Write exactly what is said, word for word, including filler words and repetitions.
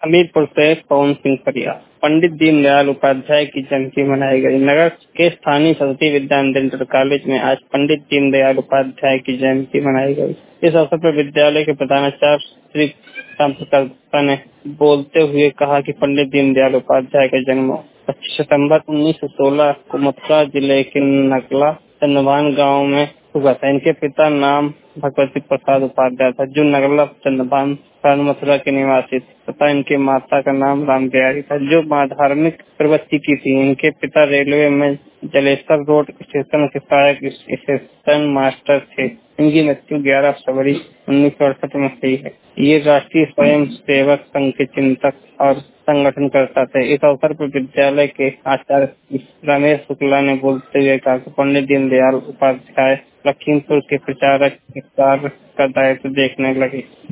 हमीरपुर से पवन सिंह परिया। पंडित दीनदयाल उपाध्याय की जयंती मनाई गई। नगर के स्थानीय सरस्वती विद्या इंटर कॉलेज में आज पंडित दीनदयाल उपाध्याय की जयंती मनाई गई। इस अवसर पर विद्यालय के प्रधानाचार्य श्री रामप्रकाश ने बोलते हुए कहा कि पंडित दीनदयाल उपाध्याय का जन्म पच्चीस सितंबर उन्नीस सौ सोलह को मथुरा जिले के नकला चंदभान गांव में हुआ था। इनके पिता नाम भगवती प्रसाद उपाध्याय था, जो नगला चंदभान मथुरा के निवासी थे, तथा इनके माता का नाम राम बिहारी था, जो धार्मिक प्रवृत्ति की थी। इनके पिता रेलवे में जलेसर रोड स्टेशन के सहायक स्टेशन मास्टर थे। इनकी मृत्यु ग्यारह फरवरी उन्नीस सौ अड़सठ में हुई है। ये राष्ट्रीय स्वयं सेवक संघ के चिंतक और संगठन करता थे। इस अवसर पर विद्यालय के आचार्य रमेश शुक्ला ने बोलते हुए कहा कि पंडित दीनदयाल उपाध्याय लखीमपुर के प्रचारक कार्य का दायित्व देखने लगे।